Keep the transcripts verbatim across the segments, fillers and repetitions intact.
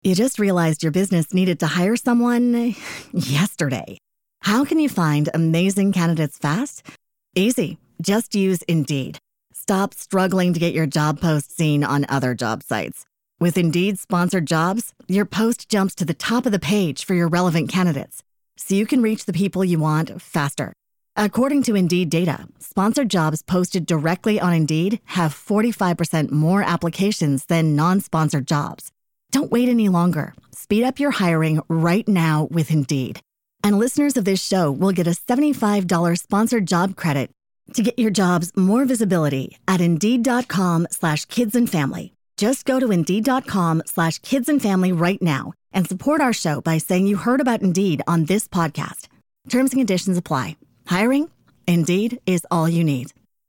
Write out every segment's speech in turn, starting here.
You just realized your business needed to hire someone yesterday. How can you find amazing candidates fast? Easy. Just use Indeed. Stop struggling to get your job post seen on other job sites. With Indeed sponsored jobs, your post jumps to the top of the page for your relevant candidates, so you can reach the people you want faster. According to Indeed data, sponsored jobs posted directly on Indeed have forty-five percent more applications than non-sponsored jobs. Don't wait any longer. Speed up your hiring right now with Indeed. And listeners of this show will get a seventy-five dollars sponsored job credit to get your jobs more visibility at Indeed.com slash kids and family. Just go to Indeed.com slash kids and family right now and support our show by saying you heard about Indeed on this podcast. Terms and conditions apply. Hiring? Indeed is all you need.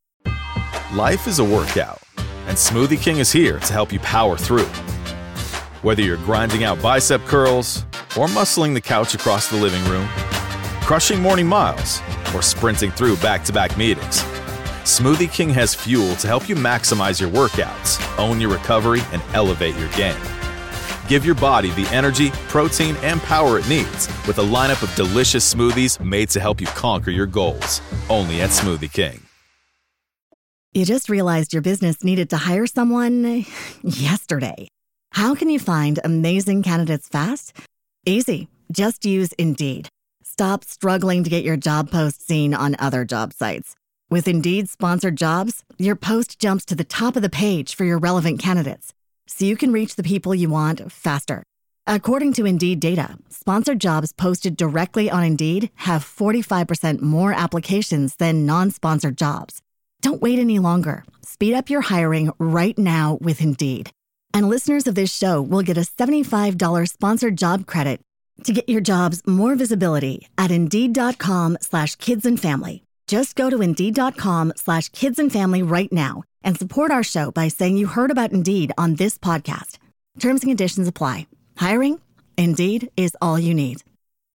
Life is a workout, and Smoothie King is here to help you power through. Whether you're grinding out bicep curls or muscling the couch across the living room, crushing morning miles, or sprinting through back-to-back meetings, Smoothie King has fuel to help you maximize your workouts, own your recovery, and elevate your game. Give your body the energy, protein, and power it needs with a lineup of delicious smoothies made to help you conquer your goals. Only at Smoothie King. You just realized your business needed to hire someone yesterday. How can you find amazing candidates fast? Easy. Just use Indeed. Stop struggling to get your job post seen on other job sites. With Indeed sponsored jobs, your post jumps to the top of the page for your relevant candidates, so you can reach the people you want faster. According to Indeed data, sponsored jobs posted directly on Indeed have forty-five percent more applications than non-sponsored jobs. Don't wait any longer. Speed up your hiring right now with Indeed. And listeners of this show will get a seventy-five dollars sponsored job credit to get your jobs more visibility at Indeed.com slash kids and family. Just go to Indeed.com slash kids and family right now and support our show by saying you heard about Indeed on this podcast. Terms and conditions apply. Hiring? Indeed is all you need.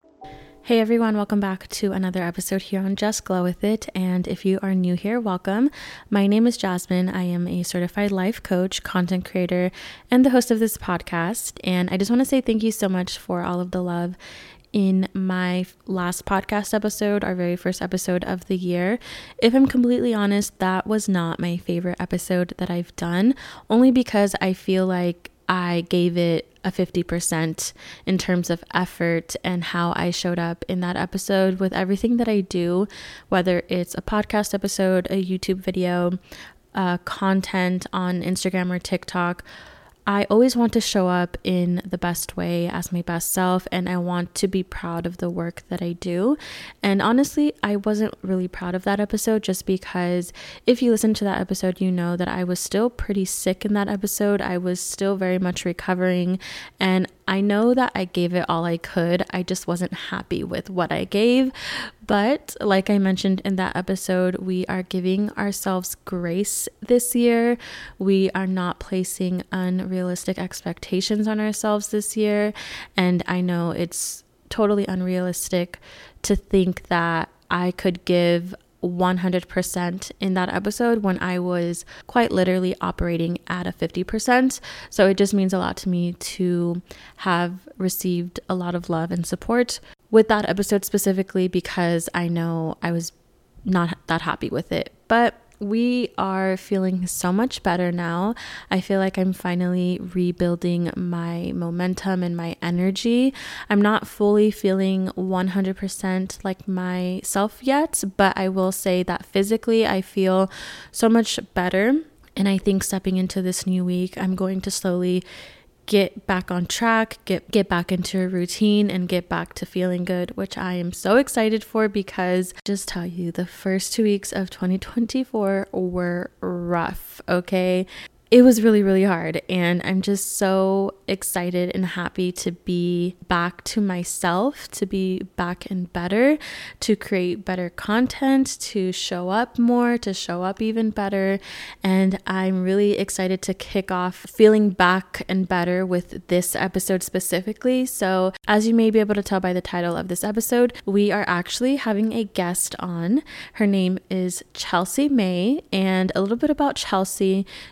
Hey everyone, welcome back to another episode here on Just Glow With It. And if you are new here, welcome. My name is Jasmine. I am a certified life coach, content creator, and the host of this podcast. And I just want to say thank you so much for all of the love in my last podcast episode, our very first episode of the year. If I'm completely honest, that was not my favorite episode that I've done, only because I feel like I gave it a fifty percent in terms of effort and how I showed up in that episode with everything that I do, whether it's a podcast episode, a YouTube video, uh, content on Instagram or TikTok. I always want to show up in the best way as my best self, and I want to be proud of the work that I do. And honestly, I wasn't really proud of that episode just because if you listen to that episode, you know that I was still pretty sick in that episode. I was still very much recovering, and I know that I gave it all I could. I just wasn't happy with what I gave. But like I mentioned in that episode, we are giving ourselves grace this year. We are not placing unrealistic expectations on ourselves this year. And I know it's totally unrealistic to think that I could give one hundred percent in that episode when I was quite literally operating at a fifty percent. So it just means a lot to me to have received a lot of love and support with that episode specifically, because I know I was not that happy with it. But we are feeling so much better now. I feel like I'm finally rebuilding my momentum and my energy. I'm not fully feeling one hundred percent like myself yet, but I will say that physically I feel so much better. And I think stepping into this new week, I'm going to slowly get back on track, get get back into a routine, and get back to feeling good, which I am so excited for, because just tell you, the first two weeks of twenty twenty-four were rough, okay? It was really, really hard, and I'm just so excited and happy to be back to myself, to be back and better, to create better content, to show up more, to show up even better. And I'm really excited to kick off feeling back and better with this episode specifically. So as you may be able to tell by the title of this episode, we are actually having a guest on. Her name is Chelsea May, and a little bit about Chelsea. She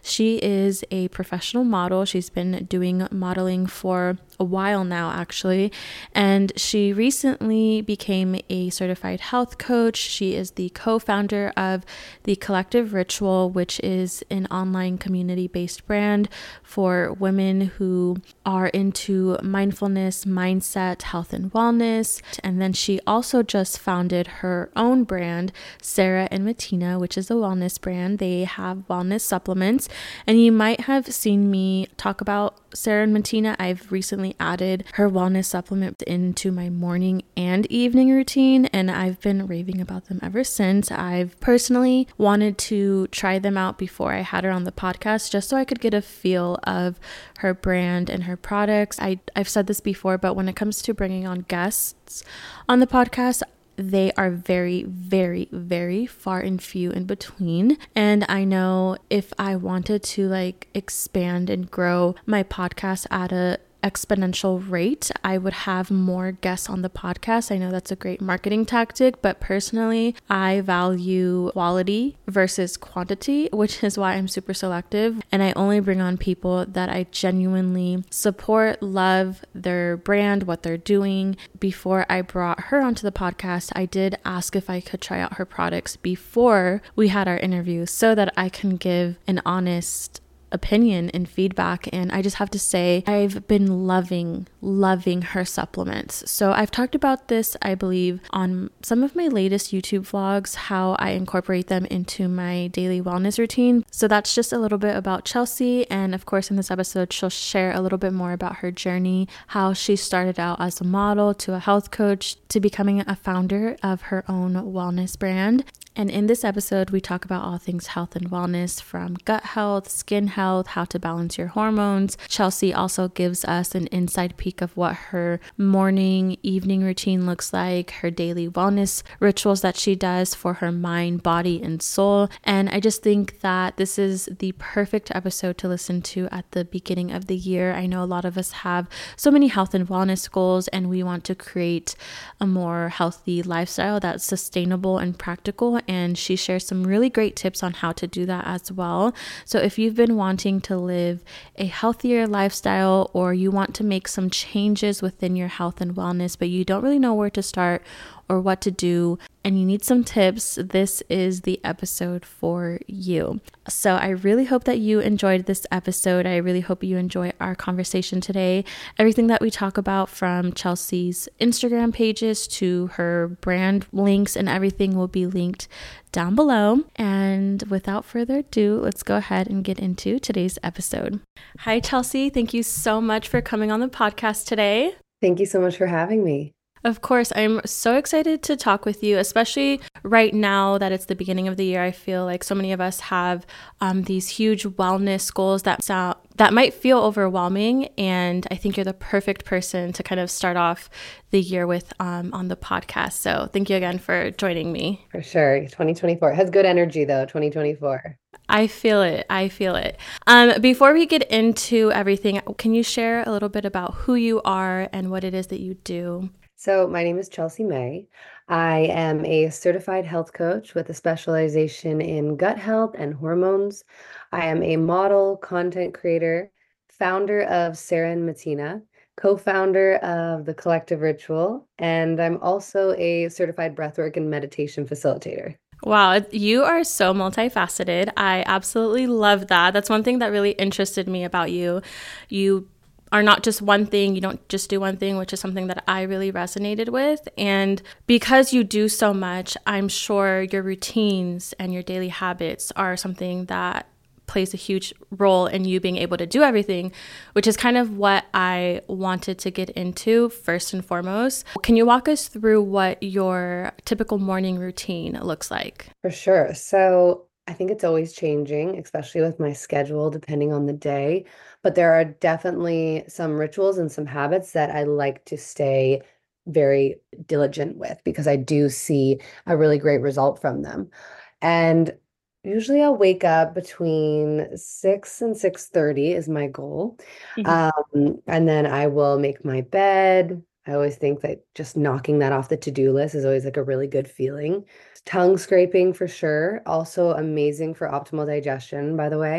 is a professional model. She's been doing modeling for a while now, actually. And she recently became a certified health coach. She is the co-founder of The Collective Ritual, which is an online community-based brand for women who are into mindfulness, mindset, health, and wellness. And then she also just founded her own brand, Sarah and Matina, which is a wellness brand. They have wellness supplements. And you might have seen me talk about Sarah and Matina. I've recently added her wellness supplement into my morning and evening routine, and I've been raving about them ever since. I've personally wanted to try them out before I had her on the podcast, just so I could get a feel of her brand and her products. I, I've said this before, but when it comes to bringing on guests on the podcast, they are very, very, very far and few in between. And I know if I wanted to like expand and grow my podcast at a exponential rate, I would have more guests on the podcast. I know that's a great marketing tactic, but personally, I value quality versus quantity, which is why I'm super selective. And I only bring on people that I genuinely support, love their brand, what they're doing. Before I brought her onto the podcast, I did ask if I could try out her products before we had our interview so that I can give an honest opinion and feedback. And I just have to say, I've been loving, loving her supplements. So I've talked about this, I believe, on some of my latest YouTube vlogs, how I incorporate them into my daily wellness routine. So that's just a little bit about Chelsea. And of course, in this episode, she'll share a little bit more about her journey, how she started out as a model to a health coach to becoming a founder of her own wellness brand. And in this episode, we talk about all things health and wellness, from gut health, skin health, how to balance your hormones. Chelsea also gives us an inside peek of what her morning, evening routine looks like, her daily wellness rituals that she does for her mind, body, and soul. And I just think that this is the perfect episode to listen to at the beginning of the year. I know a lot of us have so many health and wellness goals, and we want to create a more healthy lifestyle that's sustainable and practical. And she shares some really great tips on how to do that as well. So if you've been wanting to live a healthier lifestyle, or you want to make some changes within your health and wellness, but you don't really know where to start or what to do, and you need some tips, this is the episode for you. So I really hope that you enjoyed this episode. I really hope you enjoy our conversation today. Everything that we talk about, from Chelsea's Instagram pages to her brand links and everything, will be linked down below. And without further ado, let's go ahead and get into today's episode. Hi, Chelsea. Thank you so much for coming on the podcast today. Thank you so much for having me. Of course, I'm so excited to talk with you, especially right now that it's the beginning of the year. I feel like so many of us have um, these huge wellness goals that sound that might feel overwhelming, and I think you're the perfect person to kind of start off the year with um, on the podcast. So thank you again for joining me. For sure. twenty twenty-four has good energy though, twenty twenty-four. I feel it. I feel it. Um, before we get into everything, can you share a little bit about who you are and what it is that you do? So my name is Chelsea May. I am a certified health coach with a specialization in gut health and hormones. I am a model, content creator, founder of Sarah and Matina, co-founder of The Collective Ritual, and I'm also a certified breathwork and meditation facilitator. Wow, you are so multifaceted. I absolutely love that. That's one thing that really interested me about you. You are not just one thing. You don't just do one thing, which is something that I really resonated with. And because you do so much, I'm sure your routines and your daily habits are something that plays a huge role in you being able to do everything, which is kind of what I wanted to get into first and foremost. Can you walk us through what your typical morning routine looks like? For sure. So I think it's always changing, especially with my schedule, depending on the day. But there are definitely some rituals and some habits that I like to stay very diligent with, because I do see a really great result from them. And usually I'll wake up between six and six thirty is my goal. Mm-hmm. Um, and then I will make my bed. I always think that just knocking that off the to-do list is always like a really good feeling. Tongue scraping for sure. Also amazing for optimal digestion, by the way.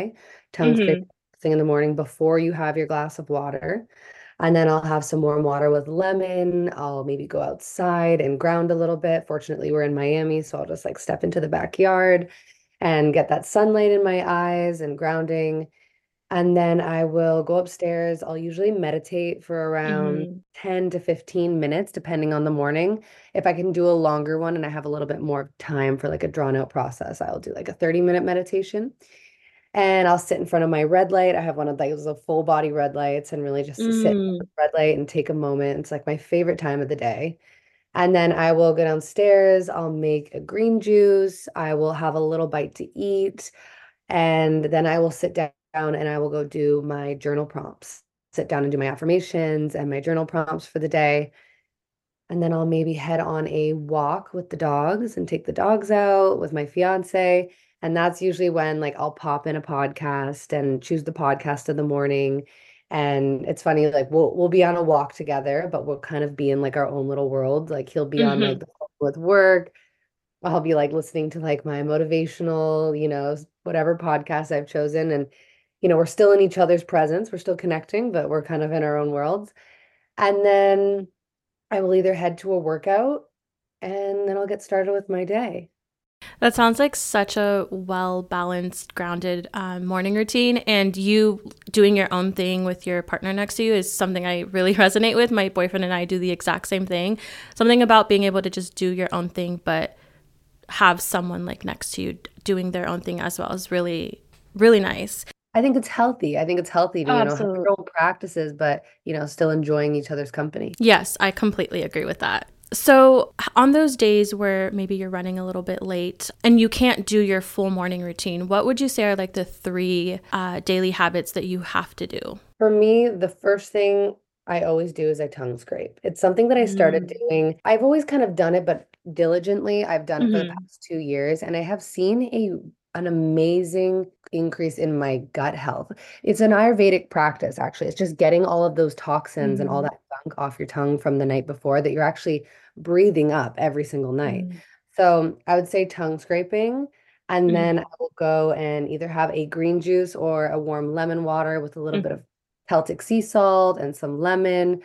tongue scrape Mm-hmm. thing in the morning before you have your glass of water. And then I'll have some warm water with lemon. I'll maybe go outside and ground a little bit. Fortunately, we're in Miami, so I'll just like step into the backyard and get that sunlight in my eyes and grounding. And then I will go upstairs. I'll usually meditate for around Mm-hmm. ten to fifteen minutes, depending on the morning. If I can do a longer one and I have a little bit more time for like a drawn out process, I'll do like a thirty minute meditation. And I'll sit in front of my red light. I have one of those uh, full body red lights and really just to sit in the Mm. red light and take a moment. It's like my favorite time of the day. And then I will go downstairs. I'll make a green juice. I will have a little bite to eat. And then I will sit down and I will go do my journal prompts, sit down and do my affirmations and my journal prompts for the day. And then I'll maybe head on a walk with the dogs and take the dogs out with my fiance. And that's usually when like I'll pop in a podcast and choose the podcast of the morning. And it's funny, like we'll we'll be on a walk together, but we'll kind of be in like our own little world. Like he'll be on like Mm-hmm. the phone with work. I'll be like listening to like my motivational, you know, whatever podcast I've chosen. And, you know, we're still in each other's presence. We're still connecting, but we're kind of in our own worlds. And then I will either head to a workout and then I'll get started with my day. That sounds like such a well balanced, grounded um, morning routine. And you doing your own thing with your partner next to you is something I really resonate with. My boyfriend and I do the exact same thing. Something about being able to just do your own thing, but have someone like next to you doing their own thing as well is really, really nice. I think it's healthy. I think it's healthy to, Oh, you know, have absolutely. your own practices, but, you know, still enjoying each other's company. Yes, I completely agree with that. So, on those days where maybe you're running a little bit late and you can't do your full morning routine, what would you say are like the three uh, daily habits that you have to do? For me, the first thing I always do is I tongue scrape. It's something that I started Mm. doing. I've always kind of done it, but diligently. I've done it for the Mm-hmm. past two years, and I have seen a an amazing increase in my gut health. It's an Ayurvedic practice, actually. It's just getting all of those toxins and all Mm-hmm. that gunk off your tongue from the night before that you're actually breathing up every single night. Mm-hmm. So I would say tongue scraping. And Mm-hmm. then I will go and either have a green juice or a warm lemon water with a little bit of Celtic sea salt and some lemon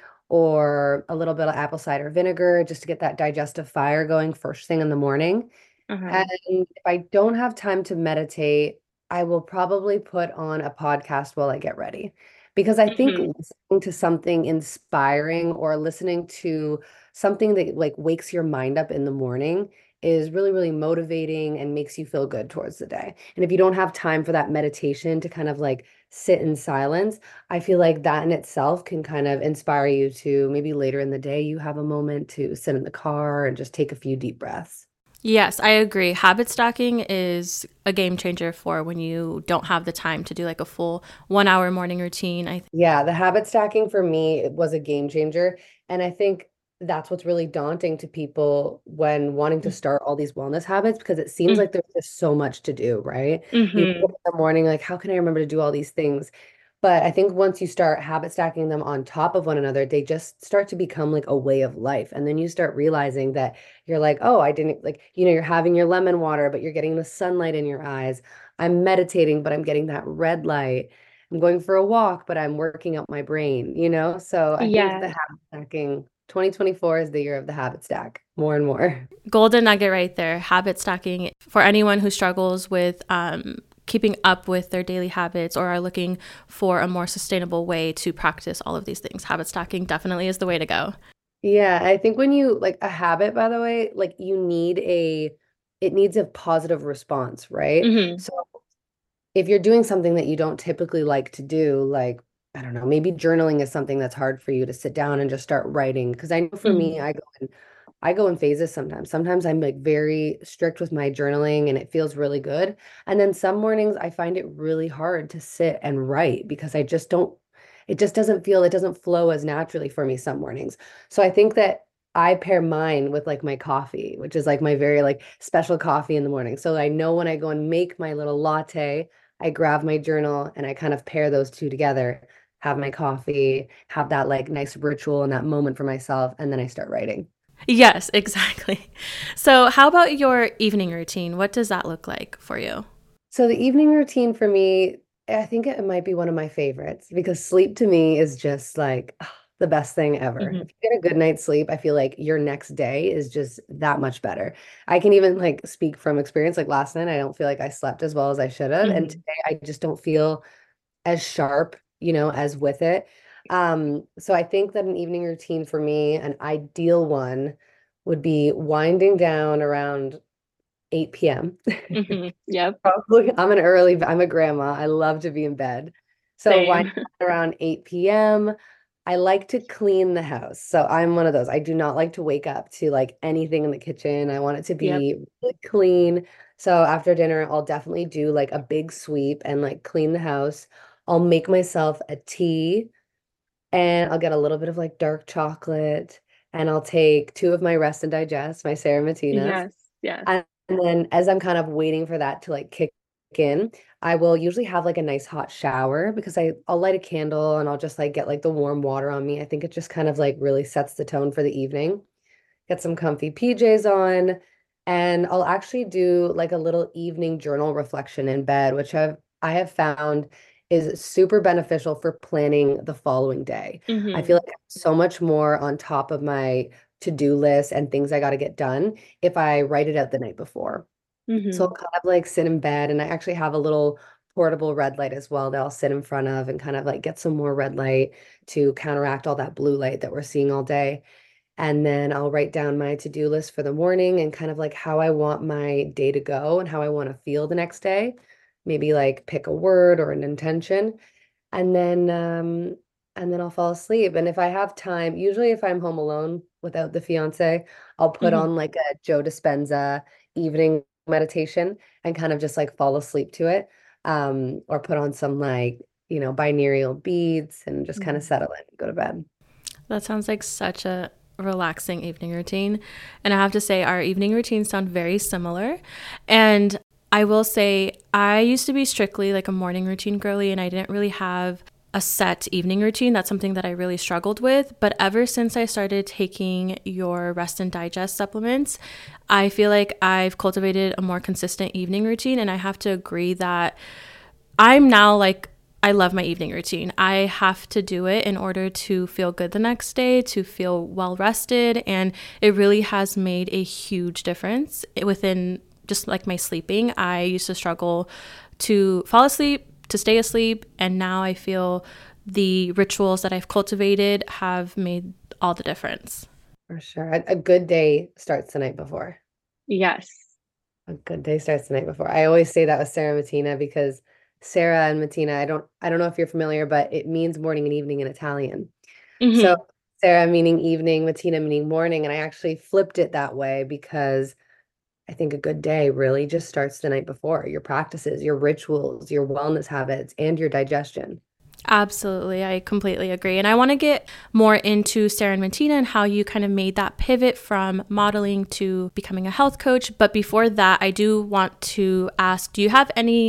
or a little bit of apple cider vinegar just to get that digestive fire going first thing in the morning. Uh-huh. And if I don't have time to meditate, I will probably put on a podcast while I get ready. Because I think Mm-hmm. listening to something inspiring or listening to something that like wakes your mind up in the morning is really, really motivating and makes you feel good towards the day. And if you don't have time for that meditation to kind of like sit in silence, I feel like that in itself can kind of inspire you to maybe later in the day you have a moment to sit in the car and just take a few deep breaths. Yes, I agree. Habit stacking is a game changer for when you don't have the time to do like a full one hour morning routine. I Yeah, the habit stacking for me it was a game changer. And I think that's what's really daunting to people when wanting to think. start all these wellness habits because it seems like there's just so much to do, right? You wake Mm-hmm. up in the morning, like, how can I remember to do all these things? But I think once you start habit stacking them on top of one another, they just start to become like a way of life. And then you start realizing that you're like, oh, I didn't like, you know, you're having your lemon water, but you're getting the sunlight in your eyes. I'm meditating, but I'm getting that red light. I'm going for a walk, but I'm working out my brain, you know? So I think Yeah. the habit stacking, twenty twenty-four is the year of the habit stack more and more. Golden nugget right there. Habit stacking for anyone who struggles with um, keeping up with their daily habits or are looking for a more sustainable way to practice all of these things. Habit stacking definitely is the way to go. Yeah, I think when you like a habit, by the way, like you need a, it needs a positive response, right? Mm-hmm. So if you're doing something that you don't typically like to do, like, I don't know, maybe journaling is something that's hard for you to sit down and just start writing. Because I know for me, Mm-hmm. I go in, I go in phases sometimes. Sometimes I'm like very strict with my journaling and it feels really good. And then some mornings I find it really hard to sit and write because I just don't, it just doesn't feel, it doesn't flow as naturally for me some mornings. So I think that I pair mine with like my coffee, which is like my very like special coffee in the morning. So I know when I go and make my little latte, I grab my journal and I kind of pair those two together, have my coffee, have that like nice ritual and that moment for myself, and then I start writing. Yes, exactly. So, how about your evening routine? What does that look like for you? So the evening routine for me, I think it might be one of my favorites because sleep to me is just like the best thing ever. Hmm. If you get a good night's sleep, I feel like your next day is just that much better. I can even like speak from experience. Like last night, I don't feel like I slept as well as I should have. And Hmm. today I just don't feel as sharp, you know, as with it. Um, so I think that an evening routine for me, an ideal one, would be winding down around eight p m Hmm. Yep. Probably, I'm an early, I'm a grandma. I love to be in bed. So winding Same. down around eight p m. I like to clean the house. So I'm one of those. I do not like to wake up to like anything in the kitchen. I want it to Yep. be really clean. So after dinner, I'll definitely do like a big sweep and like clean the house. I'll make myself a tea and I'll get a little bit of like dark chocolate and I'll take two of my Rest and Digest, my Sarah Martinas. Yes. Yes. And then as I'm kind of waiting for that to like kick in, I will usually have like a nice hot shower because I I'll light a candle and I'll just like get like the warm water on me. I think it just kind of like really sets the tone for the evening. Get some comfy P Js on, and I'll actually do like a little evening journal reflection in bed, which I've I have found is super beneficial for planning the following day. I feel Hmm. like I'm so much more on top of my to-do list and things I got to get done if I write it out the night before. So I'll Hmm. kind of like sit in bed and I actually have a little portable red light as well that I'll sit in front of and kind of like get some more red light to counteract all that blue light that we're seeing all day. And then I'll write down my to-do list for the morning and kind of like how I want my day to go and how I want to feel the next day. Maybe like pick a word or an intention. And then um and then I'll fall asleep. And if I have time, usually if I'm home alone without the fiance, I'll put Hmm. on like a Joe Dispenza evening meditation and kind of just like fall asleep to it. Um, or put on some like, you know, binaural beats and just kind of settle in, go to bed. That sounds like such a relaxing evening routine. And I have to say, our evening routines sound very similar. And I will say, I used to be strictly like a morning routine girly, and I didn't really have a set evening routine. That's something that I really struggled with. But ever since I started taking your Rest and Digest supplements, I feel like I've cultivated a more consistent evening routine. And I have to agree that I'm now like, I love my evening routine. I have to do it in order to feel good the next day, to feel well rested. And it really has made a huge difference within just like my sleeping. I used to struggle to fall asleep, to stay asleep. And now I feel the rituals that I've cultivated have made all the difference. For sure. A, a good day starts the night before. Yes. A good day starts the night before. I always say that with Sarah Mattina because Sarah and Mattina, I don't I don't know if you're familiar, but it means morning and evening in Italian. So Hmm. Sarah meaning evening, Mattina meaning morning, and I actually flipped it that way because I think a good day really just starts the night before. Your practices, your rituals, your wellness habits, and your digestion. Absolutely. I completely agree. And I want to get more into Sarah and Martina and how you kind of made that pivot from modeling to becoming a health coach. But before that, I do want to ask, do you have any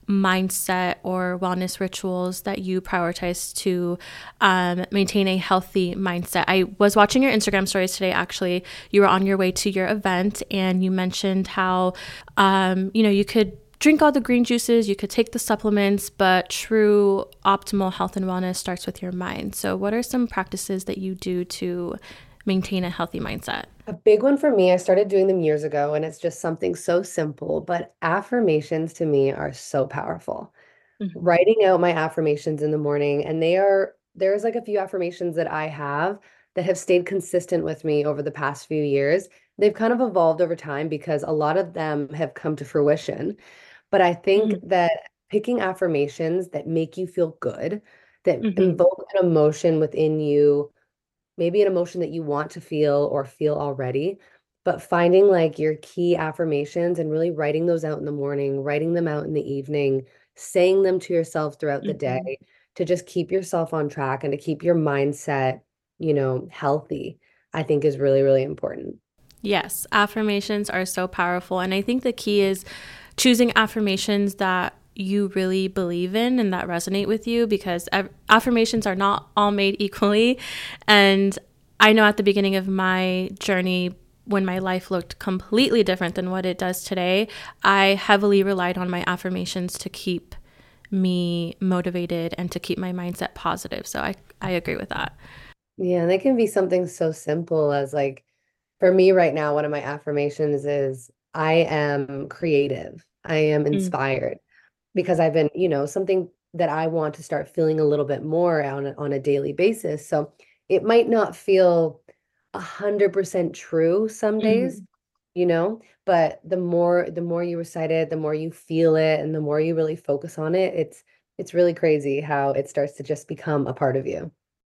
mindset or wellness rituals that you prioritize to um, maintain a healthy mindset? I was watching your Instagram stories today. Actually, you were on your way to your event and you mentioned how, um, you know, you could drink all the green juices, you could take the supplements, but true optimal health and wellness starts with your mind. So what are some practices that you do to maintain a healthy mindset? A big one for me, I started doing them years ago, and it's just something so simple, but affirmations to me are so powerful. Mhm. Writing out my affirmations in the morning, and they are, there's like a few affirmations that I have that have stayed consistent with me over the past few years. They've kind of evolved over time because a lot of them have come to fruition. But I think Mhm. that picking affirmations that make you feel good, that Mhm. invoke an emotion within you, maybe an emotion that you want to feel or feel already, but finding like your key affirmations and really writing those out in the morning, writing them out in the evening, saying them to yourself throughout the day Mhm. to just keep yourself on track and to keep your mindset, you know, healthy, I think is really, really important. Yes, affirmations are so powerful. And I think the key is choosing affirmations that you really believe in and that resonate with you, because affirmations are not all made equally. And I know at the beginning of my journey, when my life looked completely different than what it does today, I heavily relied on my affirmations to keep me motivated and to keep my mindset positive. So I, I agree with that. Yeah, and they can be something so simple as like, for me right now, one of my affirmations is I am creative. I am Mm. inspired because I've been, you know, something that I want to start feeling a little bit more on a, on a daily basis. So it might not feel a hundred percent true some days, Mhm. you know, but the more the more you recite it, the more you feel it, and the more you really focus on it, it's it's really crazy how it starts to just become a part of you.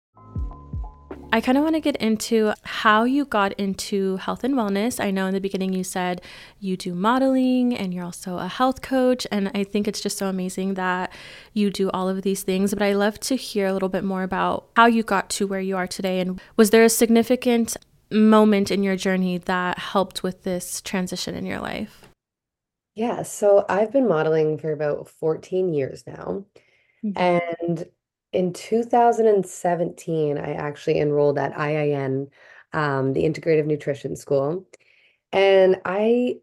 I kind of want to get into how you got into health and wellness. I know in the beginning you said you do modeling and you're also a health coach. And I think it's just so amazing that you do all of these things. But I love to hear a little bit more about how you got to where you are today. And was there a significant moment in your journey that helped with this transition in your life? Yeah, so I've been modeling for about fourteen years now. Mhm. And in two thousand seventeen, I actually enrolled at I I N, um, the Integrative Nutrition School. And I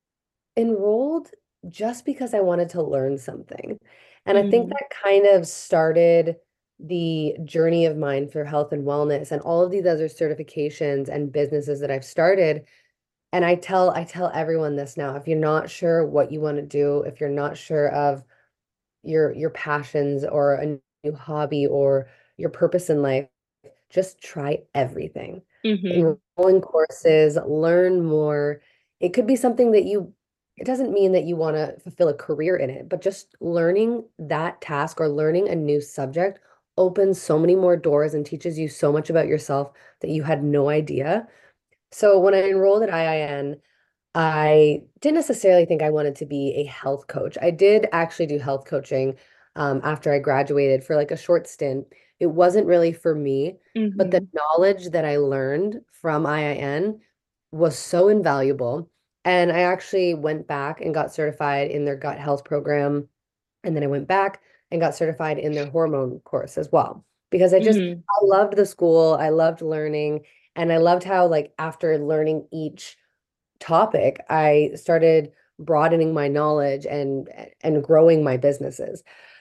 enrolled just because I wanted to learn something. And I think Mhm. that kind of started the journey of mine for health and wellness and all of these other certifications and businesses that I've started. And I tell I tell everyone this now, if you're not sure what you want to do, if you're not sure of your your passions or a new hobby or your purpose in life, just try everything. Mhm. Enroll in courses, learn more. It could be something that you, it doesn't mean that you want to fulfill a career in it, but just learning that task or learning a new subject opens so many more doors and teaches you so much about yourself that you had no idea. So when I enrolled at I I N, I didn't necessarily think I wanted to be a health coach. I did actually do health coaching um, after I graduated for like a short stint. It wasn't really for me, but the Mhm. knowledge that I learned from I I N was so invaluable. And I actually went back and got certified in their gut health program. And then I went back and got certified in their hormone course as well. Because I just, Mhm. I loved the school. I loved learning. And I loved how, like, after learning each topic, I started broadening my knowledge and and growing my businesses.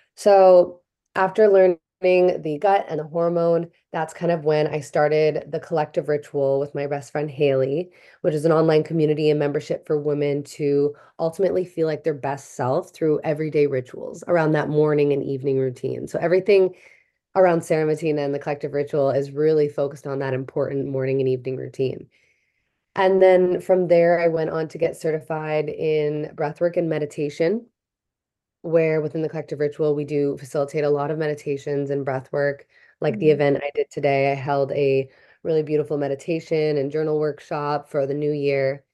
So after learning the gut and the hormone, that's kind of when I started the Collective Ritual with my best friend Haley, which is an online community and membership for women to ultimately feel like their best self through everyday rituals around that morning and evening routine. So everything around Sarah Martina and the Collective Ritual is really focused on that important morning and evening routine. And then from there, I went on to get certified in breathwork and meditation, where within the Collective Ritual, we do facilitate a lot of meditations and breathwork. Like the Mhm. event I did today, I held a really beautiful meditation and journal workshop for the new year.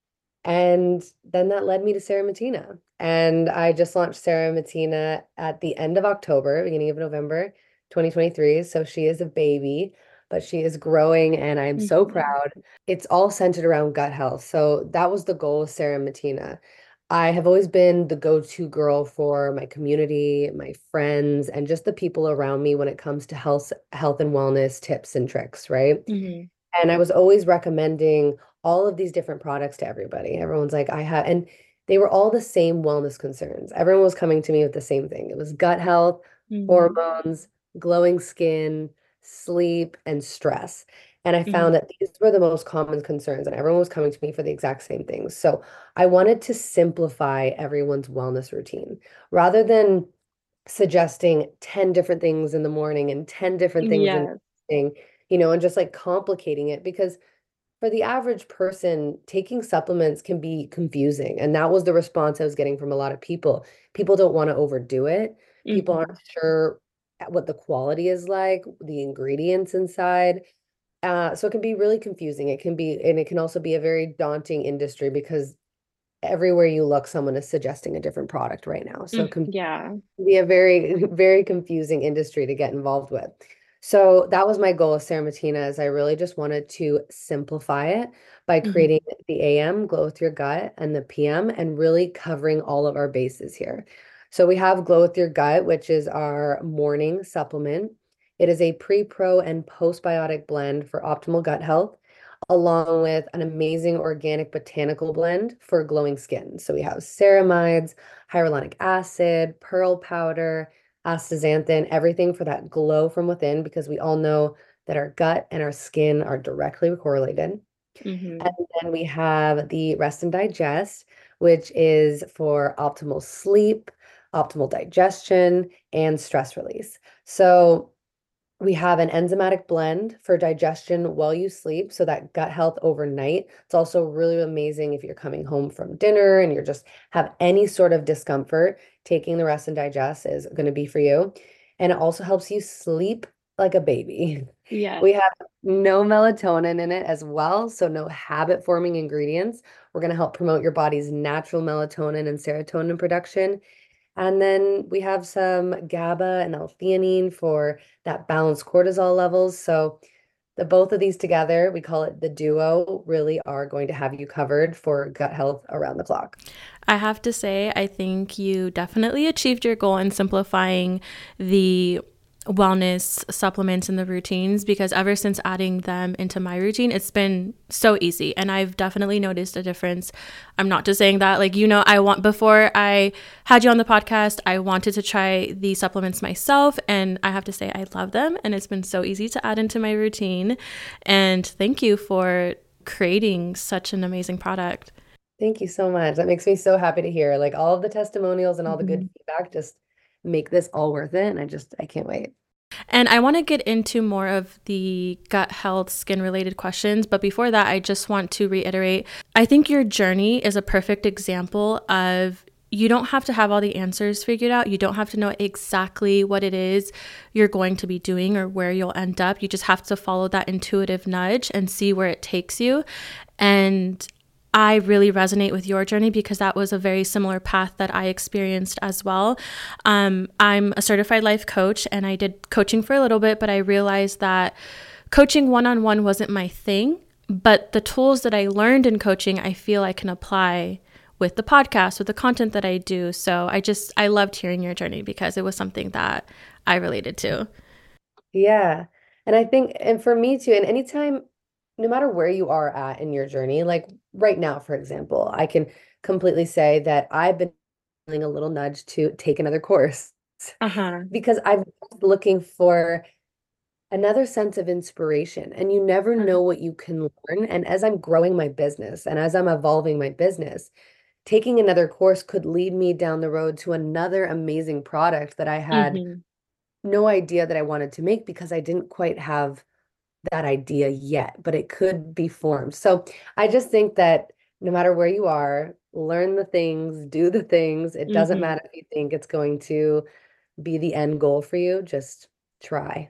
And then that led me to Sarah Matina. And I just launched Sarah Matina at the end of October, beginning of November twenty twenty-three. So she is a baby, but she is growing and I'm so Mhm. proud. It's all centered around gut health. So that was the goal of Sarah Matina. I have always been the go-to girl for my community, my friends, and just the people around me when it comes to health, health and wellness tips and tricks, right? Mhm. And I was always recommending all of these different products to everybody. Everyone's like, I have, and they were all the same wellness concerns. Everyone was coming to me with the same thing. It was gut health, Mhm. hormones, glowing skin, sleep, and stress. And I found Mhm. that these were the most common concerns, and everyone was coming to me for the exact same things. So I wanted to simplify everyone's wellness routine rather than suggesting ten different things in the morning and ten different things in Yes. the evening, you know, and just like complicating it because for the average person, taking supplements can be confusing. And that was the response I was getting from a lot of people. People don't want to overdo it. People aren't Mhm. sure what the quality is like, the ingredients inside. Uh, so it can be really confusing. It can be, and it can also be a very daunting industry because everywhere you look, someone is suggesting a different product right now. So it Mm, can yeah. be a very, very confusing industry to get involved with. So that was my goal with Sarah Martina is I really just wanted to simplify it by Mhm. creating the A M, Glow with Your Gut, and the P M, and really covering all of our bases here. So we have Glow with Your Gut, which is our morning supplement. It is a pre, pro, and postbiotic blend for optimal gut health. along with an amazing organic botanical blend for glowing skin. So we have ceramides, hyaluronic acid, pearl powder, astaxanthin, everything for that glow from within, because we all know that our gut and our skin are directly correlated. Mm-hmm. And then we have the Rest and Digest, which is for optimal sleep, optimal digestion, and stress release. So we have an enzymatic blend for digestion while you sleep, so that gut health overnight. It's also really amazing if you're coming home from dinner and you're just have any sort of discomfort. Taking the Rest and Digest is going to be for you. And it also helps you sleep like a baby. Yes. We have no melatonin in it as well, so no habit-forming ingredients. We're going to help promote your body's natural melatonin and serotonin production. And then we have some GABA and L-theanine for that balanced cortisol levels. So the both of these together, we call it the duo, really are going to have you covered for gut health around the clock. I have to say, I think you definitely achieved your goal in simplifying the wellness supplements and the routines, because ever since adding them into my routine, it's been so easy. And I've definitely noticed a difference. I'm not just saying that, like, you know, I want, before I had you on the podcast, I wanted to try the supplements myself. And I have to say, I love them. And it's been so easy to add into my routine. And thank you for creating such an amazing product. Thank you so much. That makes me so happy to hear. Like all of the testimonials and all the good Mhm. feedback just make this all worth it. And I just, I can't wait. And I want to get into more of the gut health, skin related questions. But before that, I just want to reiterate, I think your journey is a perfect example of you don't have to have all the answers figured out. You don't have to know exactly what it is you're going to be doing or where you'll end up. You just have to follow that intuitive nudge and see where it takes you. And I really resonate with your journey because that was a very similar path that I experienced as well. Um, I'm a certified life coach and I did coaching for a little bit, but I realized that coaching one-on-one wasn't my thing. But the tools that I learned in coaching, I feel I can apply with the podcast, with the content that I do. So I just, I loved hearing your journey because it was something that I related to. Yeah. And I think, and for me too, and anytime, no matter where you are at in your journey, like right now, for example, I can completely say that I've been feeling a little nudge to take another course Uh-huh. because I'm looking for another sense of inspiration, and you never know what you can learn. And as I'm growing my business and as I'm evolving my business, taking another course could lead me down the road to another amazing product that I had Mm-hmm. no idea that I wanted to make because I didn't quite have that idea yet, but it could be formed. So I just think that no matter where you are, learn the things, do the things. It doesn't Mm-hmm. matter if you think it's going to be the end goal for you, just try.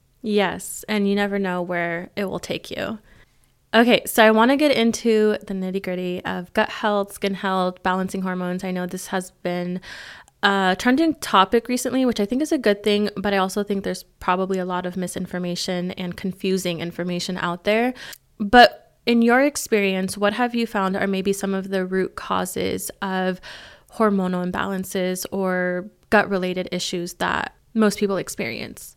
Yes, and you never know where it will take you. Okay, so I want to get into the nitty gritty of gut health, skin health, balancing hormones. I know this has been a trending topic recently, which I think is a good thing, but I also think there's probably a lot of misinformation and confusing information out there. But in your experience, what have you found are maybe some of the root causes of hormonal imbalances or gut related issues that most people experience?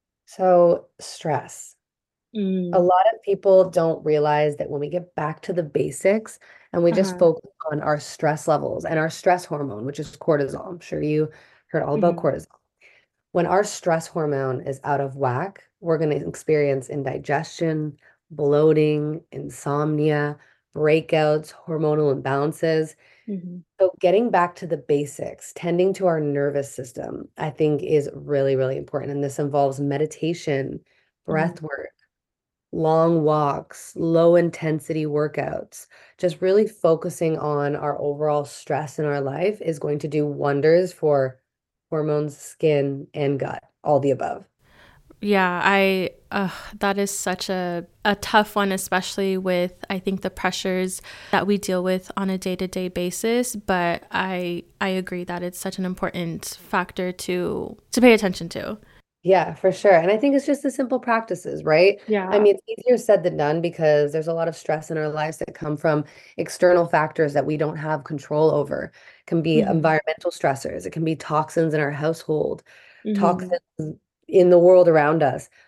So, stress. A Mm. lot of people don't realize that when we get back to the basics and we just Uh-huh. focus on our stress levels and our stress hormone, which is cortisol. I'm sure you heard all about Mhm. cortisol. When our stress hormone is out of whack, we're going to experience indigestion, bloating, insomnia, breakouts, hormonal imbalances. Mhm. So, getting back to the basics, tending to our nervous system, I think is really, really important. And this involves meditation, Mhm. breath work, long walks, low intensity workouts. Just really focusing on our overall stress in our life is going to do wonders for hormones, skin, and gut, all the above. Yeah, I uh, that is such a a tough one, especially with I think the pressures that we deal with on a day-to-day basis. But I I agree that it's such an important factor to to pay attention to. Yeah, for sure. And I think it's just the simple practices, right? I Yeah. mean, it's easier said than done because there's a lot of stress in our lives that come from external factors that we don't have control over. It can be Mhm. environmental stressors, it can be toxins in our household, Mhm. toxins in the world around us.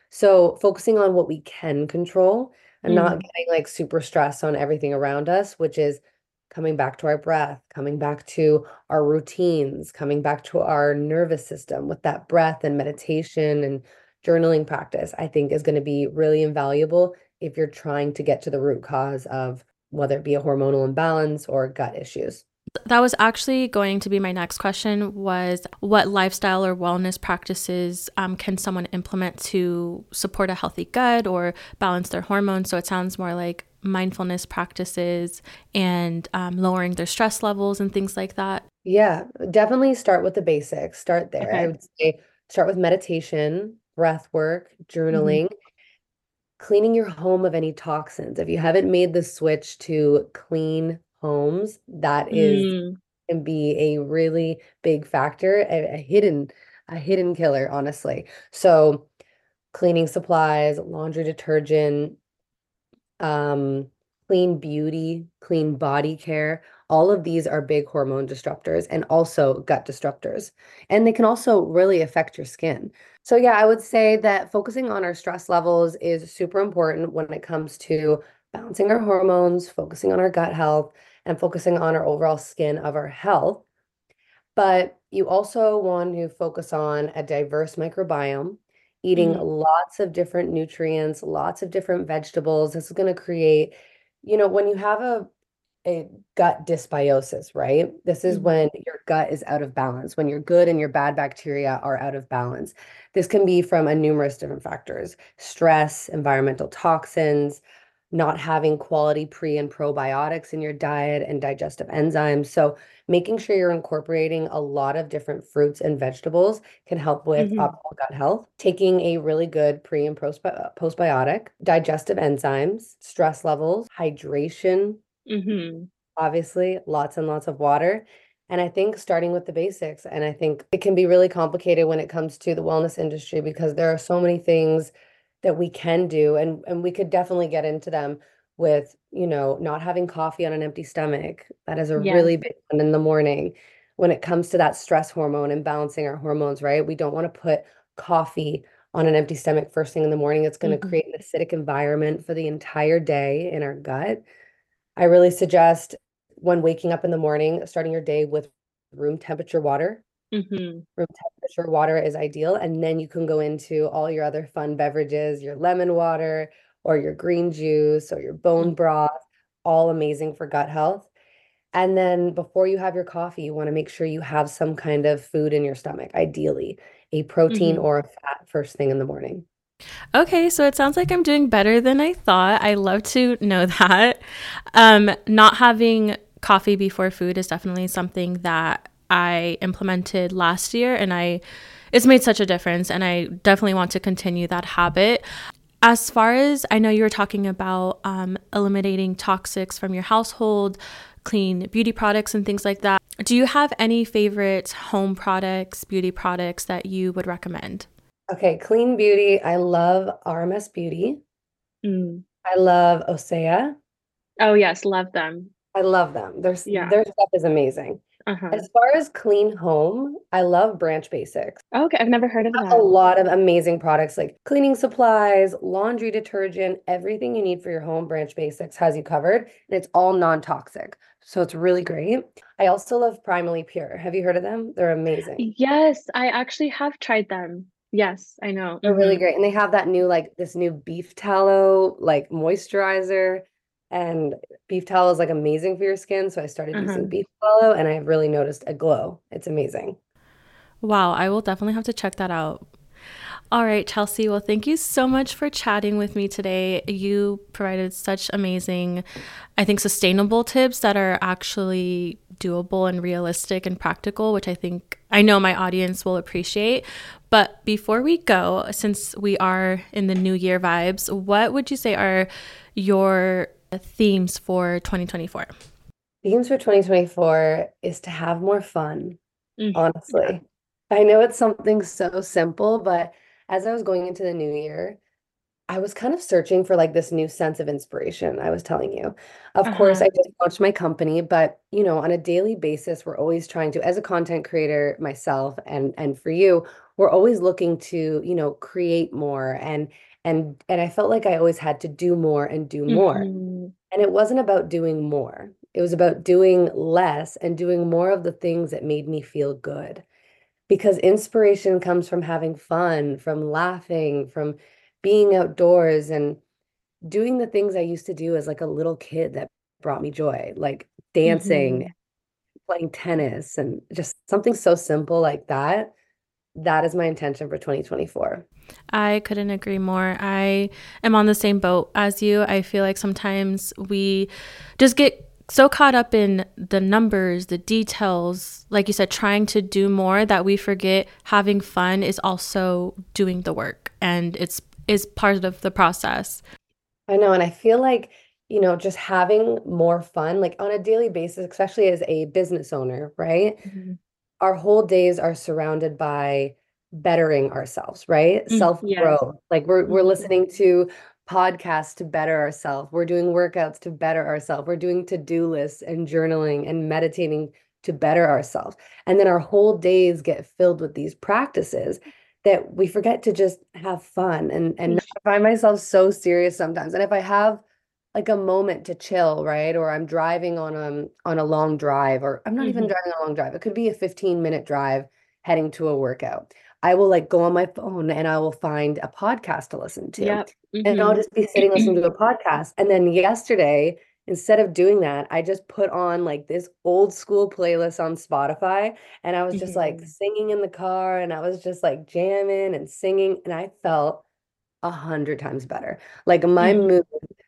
So focusing on what we can control and not Mm. getting like super stressed on everything around us, which is coming back to our breath, coming back to our routines, coming back to our nervous system with that breath and meditation and journaling practice, I think is going to be really invaluable if you're trying to get to the root cause of whether it be a hormonal imbalance or gut issues. That was actually going to be my next question, was what lifestyle or wellness practices um, can someone implement to support a healthy gut or balance their hormones? So it sounds more like mindfulness practices and um, lowering their stress levels and things like that. Yeah, definitely start with the basics. Start there. I Okay. would say start with meditation, breath work, Mm-hmm. journaling, cleaning your home of any toxins. If you haven't made the switch to clean homes, that is Mm. can be a really big factor, a, a hidden a hidden killer, honestly. So cleaning supplies, laundry detergent, um, clean beauty, clean body care. All of these are big hormone disruptors and also gut disruptors. And they can also really affect your skin. So, yeah, I would say that focusing on our stress levels is super important when it comes to balancing our hormones, focusing on our gut health, and focusing on our overall skin of our health. But you also want to focus on a diverse microbiome, eating Mm-hmm. lots of different nutrients, lots of different vegetables. This is going to create, you know, when you have a a gut dysbiosis, right? This is Mm-hmm. when your gut is out of balance, when your good and your bad bacteria are out of balance. This can be from a numerous different factors: stress, environmental toxins, not having quality pre and probiotics in your diet, and digestive enzymes. So, making sure you're incorporating a lot of different fruits and vegetables can help with Mm-hmm. optimal gut health. Taking a really good pre and prosbi- postbiotic, digestive enzymes, stress levels, hydration, Mm-hmm. obviously, lots and lots of water. And I think starting with the basics, and I think it can be really complicated when it comes to the wellness industry because there are so many things that we can do, and and we could definitely get into them with, you know, not having coffee on an empty stomach. That is a Yes. really big one in the morning when it comes to that stress hormone and balancing our hormones, right? We don't want to put coffee on an empty stomach first thing in the morning. It's going to Mm-hmm. create an acidic environment for the entire day in our gut. I really suggest when waking up in the morning, starting your day with room temperature water. Mm-hmm. Room temperature water is ideal. And then you can go into all your other fun beverages, your lemon water or your green juice or your bone broth, all amazing for gut health. And then before you have your coffee, you want to make sure you have some kind of food in your stomach, ideally a protein Mm-hmm. or a fat first thing in the morning. Okay, so it sounds like I'm doing better than I thought. I love to know that. Um, not having coffee before food is definitely something that I implemented last year, and I it's made such a difference, and I definitely want to continue that habit. As far as I know, you were talking about um, eliminating toxics from your household, clean beauty products, and things like that. Do you have any favorite home products, beauty products that you would recommend? Okay, clean beauty. I love R M S Beauty. Mm. I love Osea. Oh, yes, love them. I love them. Their s- Yeah. their stuff is amazing. Uh-huh. As far as clean home, I love Branch Basics. Oh, okay, I've never heard of A that. lot of amazing products like cleaning supplies, laundry detergent, everything you need for your home, Branch Basics has you covered, and it's all non-toxic. So it's really great. I also love Primally Pure. Have you heard of them? They're amazing. Yes, I actually have tried them. Yes, I know. They're really Mm-hmm. great. And they have that new, like this new beef tallow, like moisturizer. And beef tallow is like amazing for your skin. So I started using Uh-huh. beef tallow and I've really noticed a glow. It's amazing. Wow, I will definitely have to check that out. All right, Chelsea. Well, thank you so much for chatting with me today. You provided such amazing, I think, sustainable tips that are actually doable and realistic and practical, which I think I know my audience will appreciate. But before we go, since we are in the new year vibes, what would you say are your themes for twenty twenty-four? Themes for twenty twenty-four is to have more fun, Mm, yeah. honestly. I know it's something so simple, but as I was going into the new year, I was kind of searching for like this new sense of inspiration, I was telling you. Of course, Uh-huh. I just launched my company, but you know, on a daily basis, we're always trying to, as a content creator myself and and for you, we're always looking to, you know, create more and and and I felt like I always had to do more and do more. Hmm. And it wasn't about doing more. It was about doing less and doing more of the things that made me feel good. Because inspiration comes from having fun, from laughing, from being outdoors and doing the things I used to do as like a little kid that brought me joy, like dancing, Hmm. playing tennis, and just something so simple like that. That is my intention for twenty twenty-four. I couldn't agree more. I am on the same boat as you. I feel like sometimes we just get so caught up in the numbers, the details, like you said, trying to do more that we forget having fun is also doing the work and it's is part of the process. I know, and I feel like, you know, just having more fun, like on a daily basis, especially as a business owner, right? Mhm. Our whole days are surrounded by bettering ourselves, right? Mm, yes. Self-growth. Like we're we're Mhm. listening to podcasts to better ourselves. We're doing workouts to better ourselves. We're doing to-do lists and journaling and meditating to better ourselves. And then our whole days get filled with these practices that we forget to just have fun and and not find myself so serious sometimes. And if I have like a moment to chill, right? Or I'm driving on a on a long drive, or I'm not even Mhm. driving a long drive. It could be a fifteen minute drive heading to a workout. I will like go on my phone and I will find a podcast to listen to. Yep. And I'll Mhm. just be sitting listening to a podcast. And then yesterday, instead of doing that, I just put on like this old school playlist on Spotify. And I was just like Mhm. singing in the car and I was just like jamming and singing. And I felt a hundred times better. Like my Mhm. mood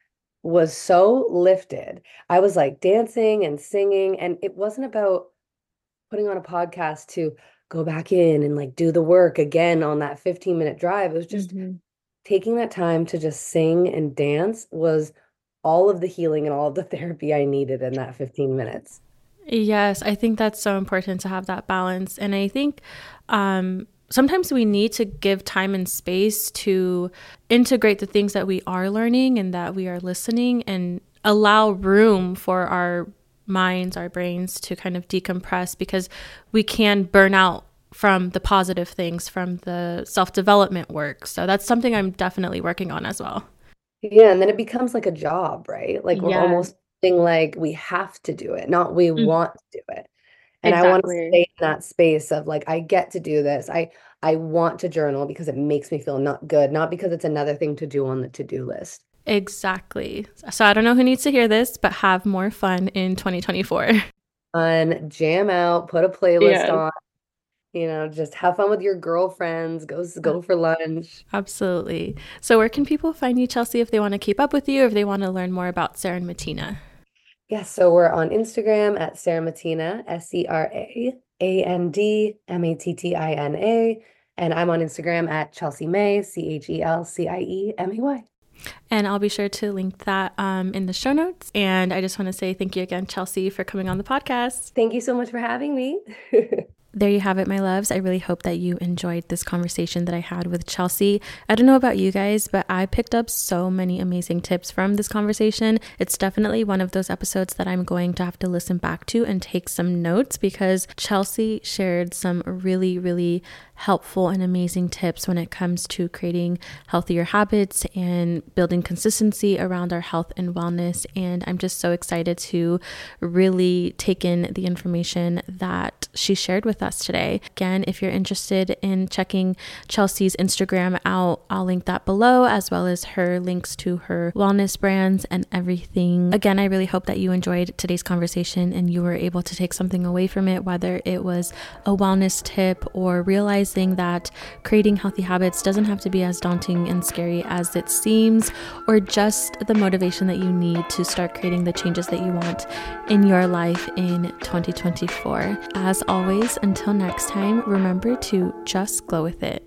was so lifted. I was like dancing and singing, and it wasn't about putting on a podcast to go back in and like do the work again on that fifteen minute drive. It was just Mhm. taking that time to just sing and dance was all of the healing and all of the therapy I needed in that fifteen minutes. Yes, I think that's so important to have that balance. And I think um, sometimes we need to give time and space to integrate the things that we are learning and that we are listening and allow room for our minds, our brains to kind of decompress because we can burn out from the positive things, from the self development work. So that's something I'm definitely working on as well. Yeah, and then it becomes like a job, right? Like we're Yeah, almost feeling like we have to do it, not we mm, want to do it. And I want to exactly. stay in that space of like I get to do this. I I want to journal because it makes me feel not good, not because it's another thing to do on the to-do list. Exactly. So I don't know who needs to hear this, but have more fun in twenty twenty-four. Fun, jam out, put a playlist Yes. on, you know, just have fun with your girlfriends, go s- go for lunch. Absolutely. So where can people find you, Chelsea, if they want to keep up with you or if they want to learn more about Sarah and Matina? Yeah, so we're on Instagram at Sarah Matina, S E R A A N D M A T T I N A. And I'm on Instagram at Chelsea May, C H E L C I E M E Y. And I'll be sure to link that um, in the show notes. And I just want to say thank you again, Chelsea, for coming on the podcast. Thank you so much for having me. There you have it, my loves. I really hope that you enjoyed this conversation that I had with Chelsea. I don't know about you guys, but I picked up so many amazing tips from this conversation. It's definitely one of those episodes that I'm going to have to listen back to and take some notes because Chelsea shared some really, really helpful and amazing tips when it comes to creating healthier habits and building consistency around our health and wellness. And I'm just so excited to really take in the information that she shared with us today. Again, if you're interested in checking Chelsea's Instagram out, I'll link that below, as well as her links to her wellness brands and everything. Again, I really hope that you enjoyed today's conversation and you were able to take something away from it, whether it was a wellness tip or realizing that creating healthy habits doesn't have to be as daunting and scary as it seems, or just the motivation that you need to start creating the changes that you want in your life in twenty twenty-four. As always, until next time, remember to just glow with it.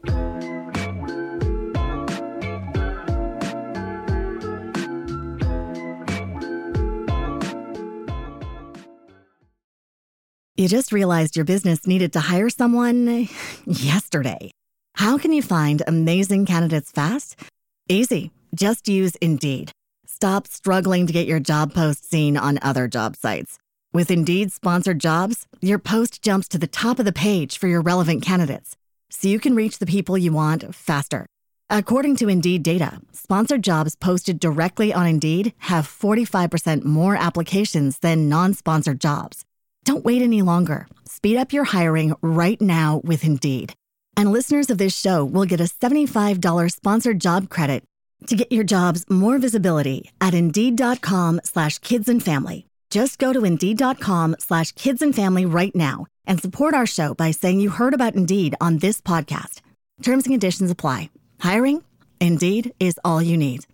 You just realized your business needed to hire someone yesterday. How can you find amazing candidates fast? Easy. Just use Indeed. Stop struggling to get your job post seen on other job sites. With Indeed sponsored jobs, your post jumps to the top of the page for your relevant candidates, so you can reach the people you want faster. According to Indeed data, sponsored jobs posted directly on Indeed have forty-five percent more applications than non-sponsored jobs. Don't wait any longer. Speed up your hiring right now with Indeed. And listeners of this show will get a seventy-five dollars sponsored job credit to get your jobs more visibility at Indeed.com slash kids and family. Just go to Indeed.com slash kids and family right now and support our show by saying you heard about Indeed on this podcast. Terms and conditions apply. Hiring? Indeed is all you need.